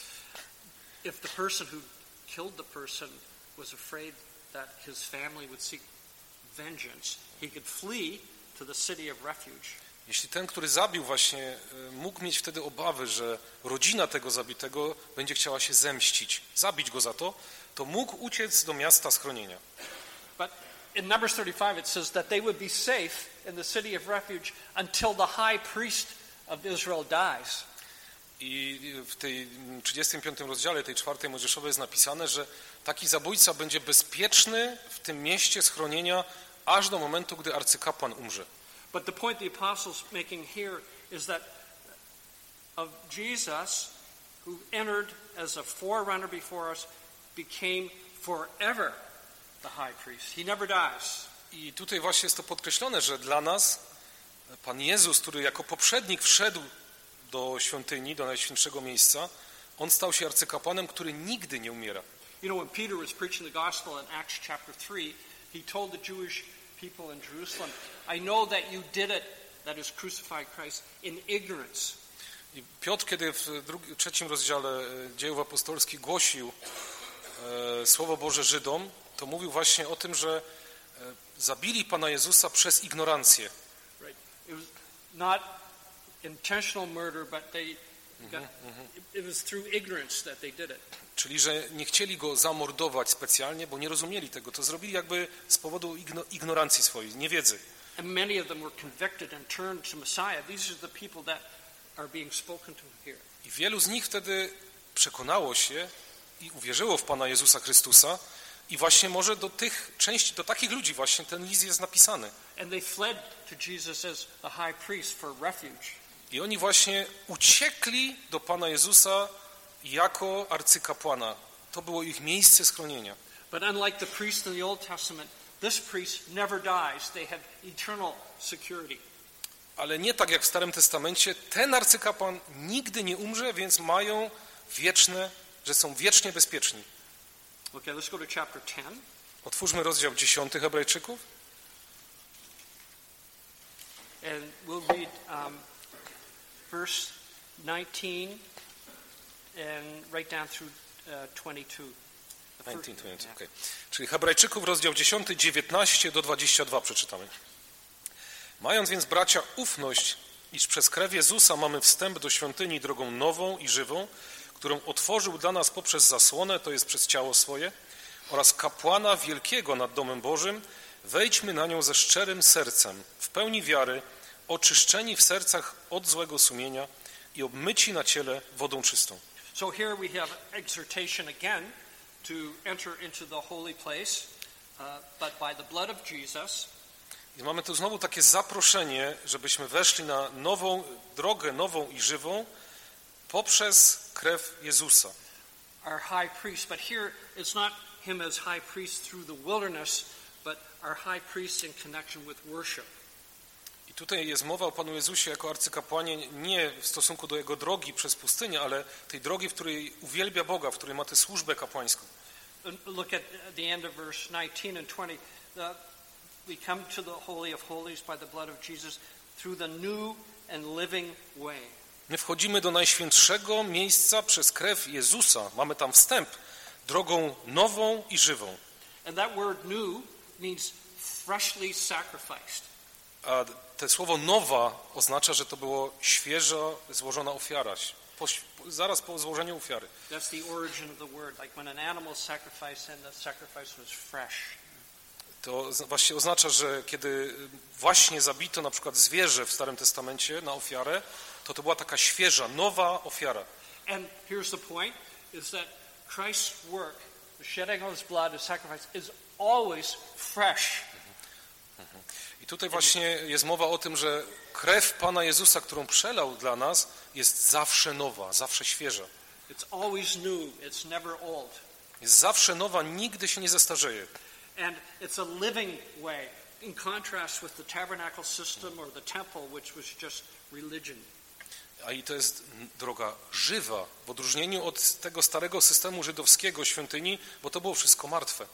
If the person who killed the person was afraid that his family would seek vengeance, he could flee to the city of refuge. Jeśli ten, który zabił właśnie, mógł mieć wtedy obawy, że rodzina tego zabitego będzie chciała się zemścić, zabić go za to, to mógł uciec do miasta schronienia. But in Numbers thirty-five it says that they would be safe in the city of refuge until the high priest of Israel dies. I w tej trzydziestym piątym rozdziale tej czwartej Mojżeszowej jest napisane, że taki zabójca będzie bezpieczny w tym mieście schronienia aż do momentu, gdy arcykapłan umrze. But the point the apostle's making here is that of Jesus, who entered as a forerunner before us, became forever the high priest. He never dies. I tutaj właśnie jest to podkreślone, że dla nas Pan Jezus, który jako poprzednik wszedł do świątyni, do najświętszego miejsca, on stał się arcykapłanem, który nigdy nie umiera. You know, when Peter was preaching the gospel in Acts chapter three, he told the Jewish people in Jerusalem, I know that you did it, that is crucified Christ, in ignorance. I Piotr, kiedy w drugim, trzecim rozdziale Dziejów Apostolskich głosił e, Słowo Boże Żydom, to mówił właśnie o tym, że e, zabili Pana Jezusa przez ignorancję. Right. It was not intentional murder, but they got, it was through ignorance that they did it. Czyli, że nie chcieli go zamordować specjalnie, bo nie rozumieli tego. To zrobili jakby z powodu ignorancji swojej, niewiedzy. And many of them were convicted and turned to Messiah. These are the people that are being spoken to here. I wielu z nich wtedy przekonało się i uwierzyło w Pana Jezusa Chrystusa i właśnie może do tych części, do takich ludzi właśnie ten list jest napisany. And they fled to Jesus as the high priest for refuge. I oni właśnie uciekli do Pana Jezusa jako arcykapłana. To było ich miejsce schronienia. But unlike the priest in the Old Testament, this priest never dies. They have eternal security. Ale nie tak jak w Starym Testamencie, ten arcykapłan nigdy nie umrze, więc mają wieczne, że są wiecznie bezpieczni. Okay, let's go to chapter ten. Otwórzmy rozdział dziesiąty Hebrajczyków. And we'll read um, verse nineteen and right down through uh, twenty-two. dziewiętnaście, dwadzieścia, okay. Czyli Hebrajczyków, rozdział dziesiąty, dziewiętnaście do dwudziestego drugiego przeczytamy. Mając więc, bracia, ufność, iż przez krew Jezusa mamy wstęp do świątyni drogą nową i żywą, którą otworzył dla nas poprzez zasłonę, to jest przez ciało swoje, oraz kapłana wielkiego nad domem Bożym, wejdźmy na nią ze szczerym sercem, w pełni wiary, oczyszczeni w sercach od złego sumienia i obmyci na ciele wodą czystą. So here we have exhortation again to enter into the holy place, uh, but by the blood of Jesus. I mamy tu znowu takie zaproszenie, żebyśmy weszli na nową drogę, nową i żywą, poprzez krew Jezusa. Our high priest, but here it's not him as high priest through the wilderness, but our high priest in connection with worship. I tutaj jest mowa o Panu Jezusie jako arcykapłanie nie w stosunku do Jego drogi przez pustynię, ale tej drogi, w której uwielbia Boga, w której ma tę służbę kapłańską. Look at the end of verse nineteen and twenty. The, we come to the Holy of Holies by the blood of Jesus through the new and living way. My wchodzimy do najświętszego miejsca przez krew Jezusa. Mamy tam wstęp drogą nową i żywą. And that word new means freshly sacrificed. A to słowo nowa oznacza, że to było świeżo złożona ofiara, po, zaraz po złożeniu ofiary. That's the origin of the word, like when an animal sacrificed and the sacrifice was fresh. To właśnie oznacza, że kiedy właśnie zabito na przykład zwierzę w Starym Testamencie na ofiarę, to to była taka świeża, nowa ofiara. And here's the point, is that Christ's work, the shedding of his blood, his sacrifice, is always fresh. I tutaj właśnie jest mowa o tym, że krew Pana Jezusa, którą przelał dla nas, jest zawsze nowa, zawsze świeża. It's always new, it's never old. Jest zawsze nowa, nigdy się nie zestarzeje. And it's a living way, in contrast with the tabernacle system or the temple, which was just religion. A i to jest droga żywa, w odróżnieniu od tego starego systemu żydowskiego świątyni, bo to było wszystko martwe.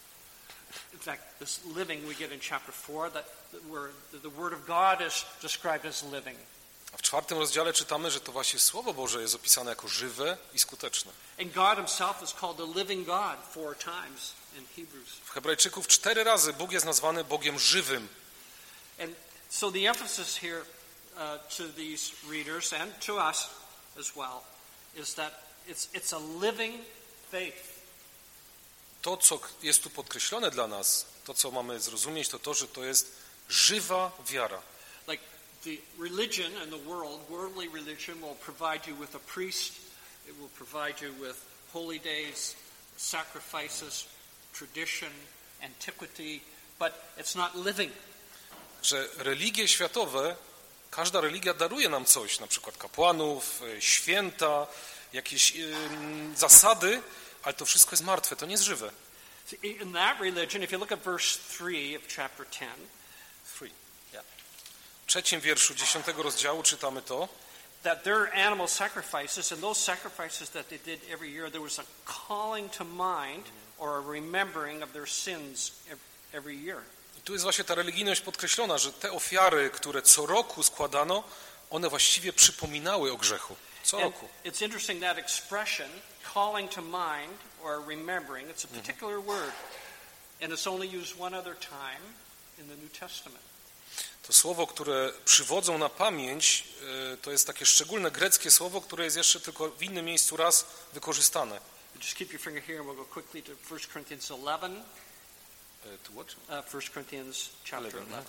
In fact, this living we get in chapter four, that where the word of God is described as living. A w czwartym rozdziale czytamy, że to właśnie Słowo Boże jest opisane jako żywe i skuteczne. And God himself is called the living God four times in Hebrews. W Hebrajczyków cztery razy Bóg jest nazwany Bogiem żywym. And so the emphasis here uh, to these readers and to us as well is that it's it's a living faith. To, co jest tu podkreślone dla nas, to, co mamy zrozumieć, to to, że to jest żywa wiara. Like the religion in the world, worldly religion will provide you with a priest, it will provide you with holy days, sacrifices, tradition, antiquity, but it's not living. Że religie światowe, każda religia daruje nam coś, na przykład kapłanów, święta, jakieś yy, zasady, ale to wszystko jest martwe, to nie jest żywe. In that religion, if you look at verse three of chapter ten, Three. Yeah. W trzecim wierszu dziesiątego rozdziału czytamy to, that their animal sacrifices and those sacrifices that they did every year, there was a calling to mind or a remembering of their sins every year. I tu jest właśnie ta religijność podkreślona, że te ofiary, które co roku składano, one właściwie przypominały o grzechu. Co roku. It's interesting that expression, calling to mind or remembering, it's a particular word, and it's only used one other time in the New Testament. To słowo, które przywodzą na pamięć, to jest takie szczególne greckie słowo, które jest jeszcze tylko w innym miejscu raz wykorzystane. Just keep your finger here and we'll go quickly to First Corinthians eleven. To what? Uh, First Corinthians chapter eleven.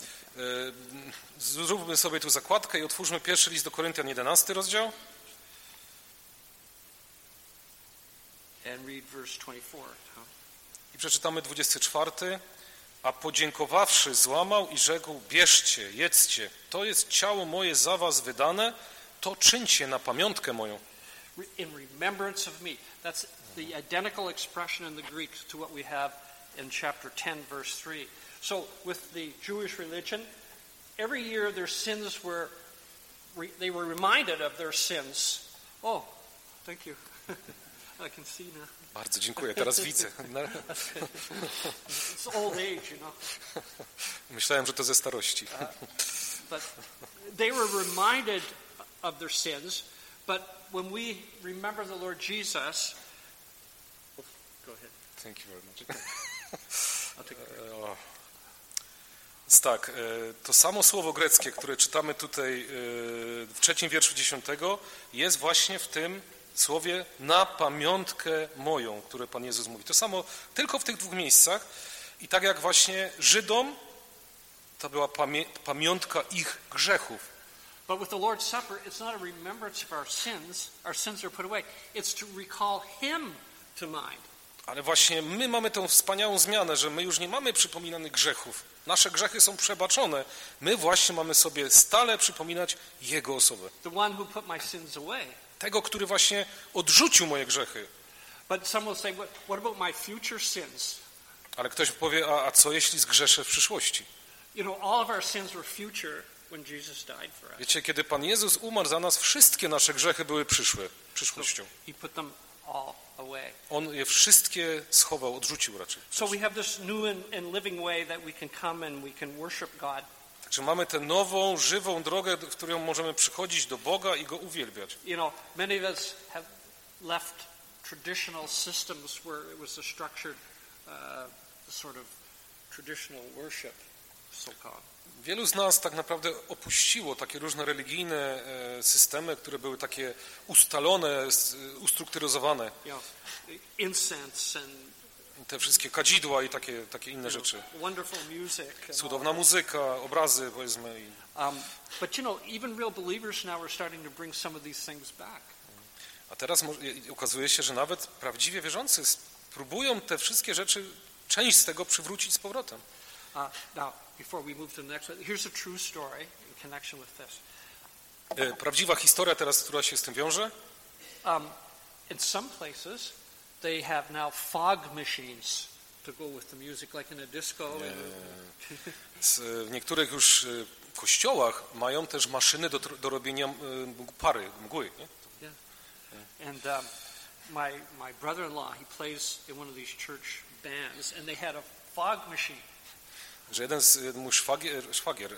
Zróbmy sobie tu zakładkę i otwórzmy pierwszy list do Koryntian, jedenasty rozdział. And read verse twenty-four. I przeczytamy dwudziesty czwarty. A podziękowawszy złamał i rzekł, bierzcie, jedzcie, to jest ciało moje za was wydane, to czyńcie na pamiątkę moją. In remembrance of me. That's the identical expression in the Greek to what we have in chapter ten, verse three. So with the Jewish religion, every year their sins were, they were reminded of their sins. Oh, thank you. I can see now. Bardzo dziękuję, teraz widzę. It's old age, you know. Myślałem, że to ze starości. Uh, but they were reminded of their sins, but when we remember the Lord Jesus, go ahead. Thank you very much. I'll take it. Więc tak, to samo słowo greckie, które czytamy tutaj w trzecim wierszu dziesiątego, jest właśnie w tym słowie na pamiątkę moją, które Pan Jezus mówi. To samo tylko w tych dwóch miejscach i tak jak właśnie Żydom, to była pamię pamiątka ich grzechów. But with the Lord's Supper, it's not a remembrance of our sins. Our sins are put away. It's to recall Him to mind. Ale właśnie my mamy tą wspaniałą zmianę, że my już nie mamy przypominanych grzechów. Nasze grzechy są przebaczone. My właśnie mamy sobie stale przypominać Jego osobę. The one who put my sins away. Tego, który właśnie odrzucił moje grzechy. But some will say, what, what about my future sins? Ale ktoś powie, a, a co jeśli zgrzeszę w przyszłości? You know, all of our sins were future when Jesus died for us. Wiecie, kiedy Pan Jezus umarł za nas, wszystkie nasze grzechy były przyszłe, przyszłością. So he put them all away. On je wszystkie schował, odrzucił raczej. So we have this new and, and living way that we can come and we can worship God. Także mamy tę nową, żywą drogę, w którą możemy przychodzić do Boga i Go uwielbiać. You know, many of us have left traditional systems where it was a structured uh, sort of traditional worship, so-called. Wielu z nas tak naprawdę opuściło takie różne religijne systemy, które były takie ustalone, ustrukturyzowane. You know, incense and te wszystkie kadzidła i takie, takie inne rzeczy. Wonderful music. Cudowna muzyka, obrazy, powiedzmy. Um, but you know, even real believers now are starting to bring some of these things back. A teraz okazuje się, że nawet prawdziwie wierzący próbują te wszystkie rzeczy, część z tego przywrócić z powrotem. Uh, now, before we move to the next one, here's a true story in connection with this. Prawdziwa historia teraz, która się z tym wiąże. Um, in some places, they have now fog machines to go with the music, like in a disco. W niektórych już kościołach mają też maszyny do, do robienia pary, mgły. Nie? Yeah. And um, my my brother-in-law, he plays in one of these church bands, and they had a fog machine. Że jeden z mój szwagier, szwagier e,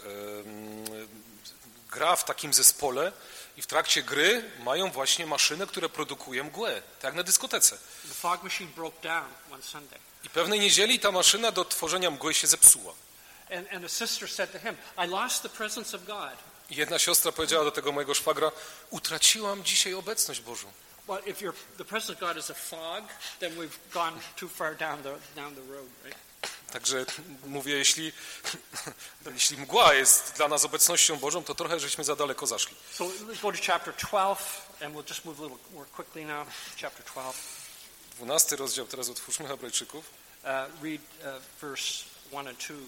gra w takim zespole i w trakcie gry mają właśnie maszynę, które produkuje mgłę, tak jak na dyskotece. The fog machine broke down one Sunday. I pewnej niedzieli ta maszyna do tworzenia mgły się zepsuła. And, and a sister said to him, I lost the presence of God. I jedna siostra powiedziała do tego mojego szwagra, utraciłam dzisiaj obecność Bożą. Well, if you're, the presence of God is a fog, then we've gone too far down the, down the road, right? Także mówię, jeśli, jeśli mgła jest dla nas obecnością Bożą, to trochę żeśmy za daleko zaszli. So let's go to chapter twelve, and we'll just move a little more quickly now. Chapter twelve. Dwunasty rozdział, teraz otwórzmy Hebrajczyków. Uh, read uh, verse one and two.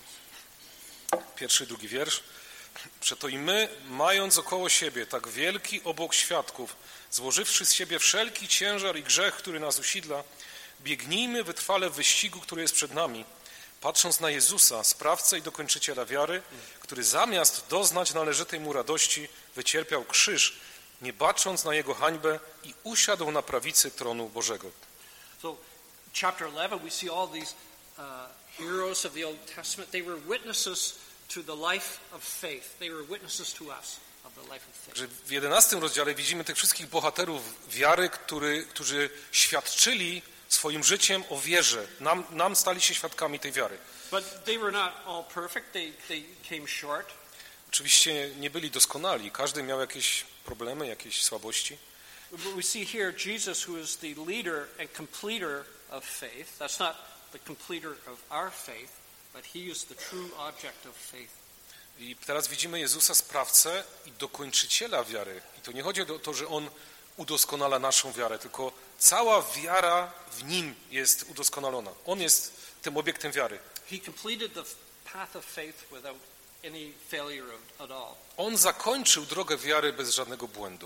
Pierwszy, drugi wiersz. Przeto i my, mając około siebie tak wielki obłok świadków, złożywszy z siebie wszelki ciężar i grzech, który nas usidla, biegnijmy wytrwale w wyścigu, który jest przed nami, patrząc na Jezusa, sprawcę i dokończyciela wiary, który zamiast doznać należytej mu radości, wycierpiał krzyż, nie bacząc na jego hańbę i usiadł na prawicy tronu Bożego. So, chapter eleven, we see all these uh, heroes of the Old Testament. They were witnesses to the life of faith. They were witnesses to us of the life of faith. Że w jedenastym rozdziale widzimy tych wszystkich bohaterów wiary, który, którzy świadczyli swoim życiem o wierze. Nam, nam stali się świadkami tej wiary. But they were not all perfect. They, they came short. Oczywiście nie byli doskonali. Każdy miał jakieś problemy, jakieś słabości. But we see here Jesus, who is the leader and completer of faith. That's not the completer of our faith, but he is the true object of faith. I teraz widzimy Jezusa, sprawcę i dokończyciela wiary. I to nie chodzi o to, że On udoskonala naszą wiarę, tylko cała wiara w Nim jest udoskonalona. On jest tym obiektem wiary. He completed the path of faith without any failure at all. On zakończył drogę wiary bez żadnego błędu.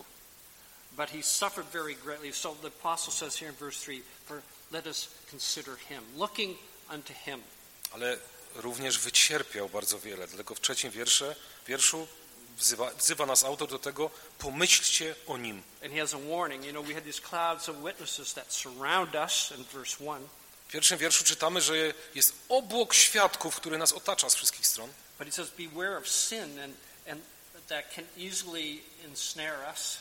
But he suffered very greatly. So the apostle says here in verse three, for let us consider him, looking unto him. Ale również wycierpiał bardzo wiele. Dlatego w trzecim wiersze, wierszu wzywa, wzywa nas autor do tego, pomyślcie o nim. And he has a warning. You know, we had these clouds of witnesses that surround us in verse one. W pierwszym wierszu czytamy, że jest obłok świadków, który nas otacza z wszystkich stron. But he says, beware of sin, and, and that can easily ensnare us.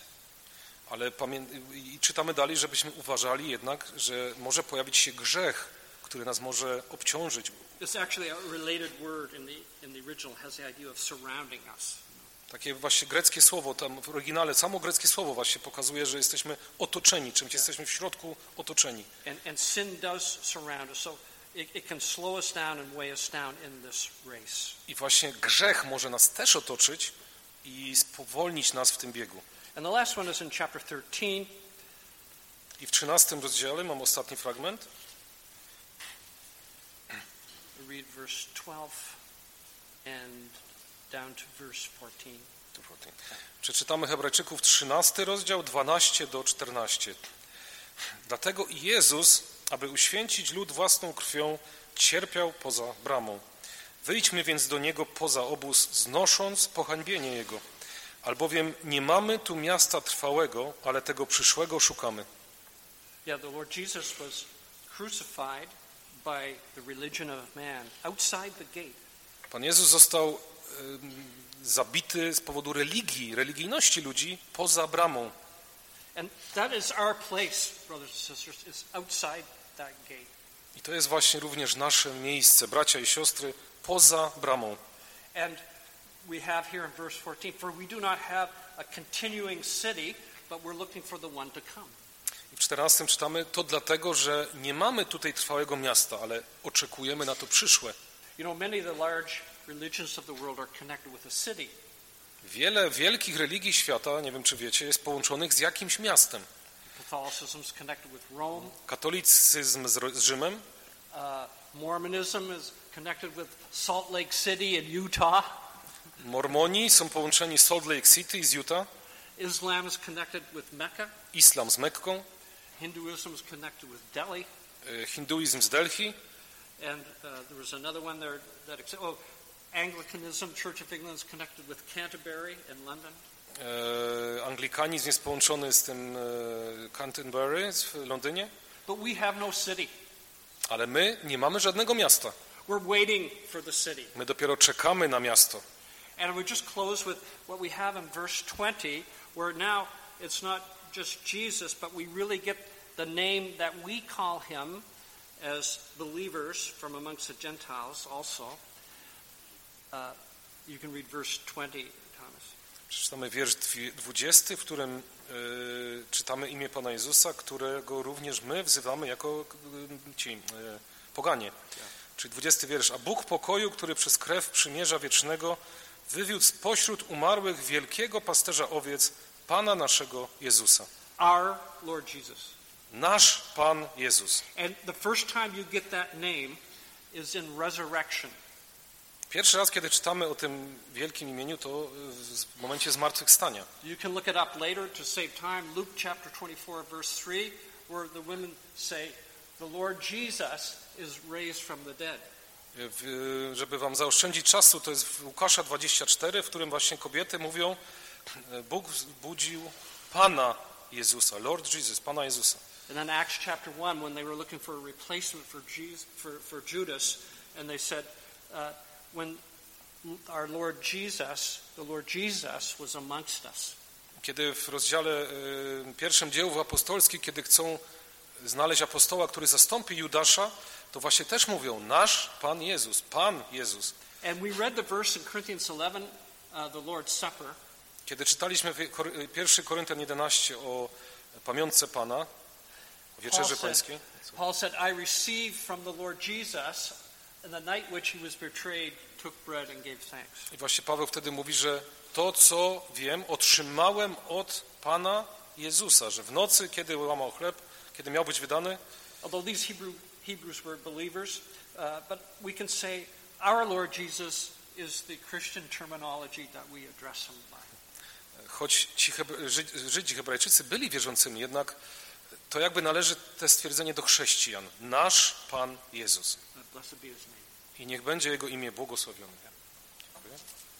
Ale pamię- i czytamy dalej, żebyśmy uważali jednak, że może pojawić się grzech, który nas może obciążyć. It's actually a related word in the in the original has the idea of surrounding us. Takie właśnie greckie słowo, tam w oryginale samo greckie słowo właśnie pokazuje, że jesteśmy otoczeni, czymś jesteśmy w środku otoczeni. And, and sin does surround us, so it, it can slow us down and weigh us down in this race. I właśnie grzech może nas też otoczyć i spowolnić nas w tym biegu. And the last one is in chapter thirteen. I w trzynastym rozdziale mam ostatni fragment. We read verse twelve and down to verse fourteen. Przeczytamy Hebrajczyków trzynasty rozdział, dwanaście do czternastu. Dlatego i Jezus, aby uświęcić lud własną krwią, cierpiał poza bramą. Wyjdźmy więc do Niego poza obóz, znosząc pohańbienie Jego. Albowiem nie mamy tu miasta trwałego, ale tego przyszłego szukamy. Yeah, the Lord Jesus was crucified by the religion of man outside the gate. Pan Jezus został y, zabity z powodu religii, religijności ludzi poza bramą. And that is our place, brothers and sisters, is outside that gate. I to jest właśnie również nasze miejsce, bracia i siostry, poza bramą. And we have here in verse fourteen, for we do not have a continuing city, but we're looking for the one to come. I w czternastym czytamy, to dlatego, że nie mamy tutaj trwałego miasta, ale oczekujemy na to przyszłe. You know, many of the large religions of the world are connected with a city. Wiele wielkich religii świata, nie wiem czy wiecie, jest połączonych z jakimś miastem. Catholicism is connected with Rome. Katolicyzm z, z Rzymem. Uh, Mormonism is connected with Salt Lake City in Utah. Mormoni są połączeni z Salt Lake City z Utah. Islam is connected with Mecca. Islam z Mekką. Hinduism is connected with Delhi. Hinduizm z Delhi. And uh, there was another one there that oh, Anglicanism, Church of England is connected with Canterbury in London. E, anglikanizm jest połączony z tym e, Canterbury w Londynie. But we have no city. Ale my nie mamy żadnego miasta. We're waiting for the city. My dopiero czekamy na miasto. And we just close with what we have in verse twenty, where now it's not just Jesus, but we really get the name that we call him as believers from amongst the Gentiles also. Uh, you can read verse twenty, Thomas. Przeczytamy wiersz dwudziesty, w którym y, czytamy imię Pana Jezusa, którego również my wzywamy jako y, ci y, poganie. Yeah. Czyli dwudziesty wiersz. A Bóg pokoju, który przez krew przymierza wiecznego wywiódł spośród umarłych wielkiego pasterza owiec, Pana naszego Jezusa. Our Lord Jesus. Nasz Pan Jezus. And the first time you get that name is in resurrection. Pierwszy raz, kiedy czytamy o tym wielkim imieniu, to w momencie zmartwychwstania. You can look it up later to save time. Luke chapter twenty-four, verse three, where the women say, the Lord Jesus is raised from the dead. W, żeby wam zaoszczędzić czasu, to jest w Łukasza dwadzieścia cztery, w którym właśnie kobiety mówią, Bóg wzbudził Pana Jezusa, Lord Jesus, Pana Jezusa. And then Acts chapter one, when they were looking for a replacement for, Jesus, for, for Judas, and they said, uh, when our Lord Jesus, the Lord Jesus was amongst us. Kiedy w rozdziale y, pierwszym Dziejów Apostolskich, kiedy chcą znaleźć apostoła, który zastąpi Judasza, to właśnie też mówią, nasz Pan Jezus, Pan Jezus. And we read the verse in Corinthians eleven, uh, the Lord's Supper. Kiedy czytaliśmy pierwszy Koryntian jedenaście o pamiątce Pana, o wieczerzy pańskiej. Paul said, I received from the Lord Jesus, in the night which he was betrayed, took bread and gave thanks. I właśnie Paweł wtedy mówi, że to, co wiem, otrzymałem od Pana Jezusa, że w nocy, kiedy łamał chleb, kiedy miał być wydany. Although these Hebrew, Hebrews were believers, uh, but we can say our Lord Jesus is the Christian terminology that we address him by. Choć ci Hebra- Żydzi Hebrajczycy byli wierzącymi, jednak to jakby należy te stwierdzenie do chrześcijan. Nasz Pan Jezus. Blessed be his name. I niech będzie Jego imię błogosławione. Dziękuję.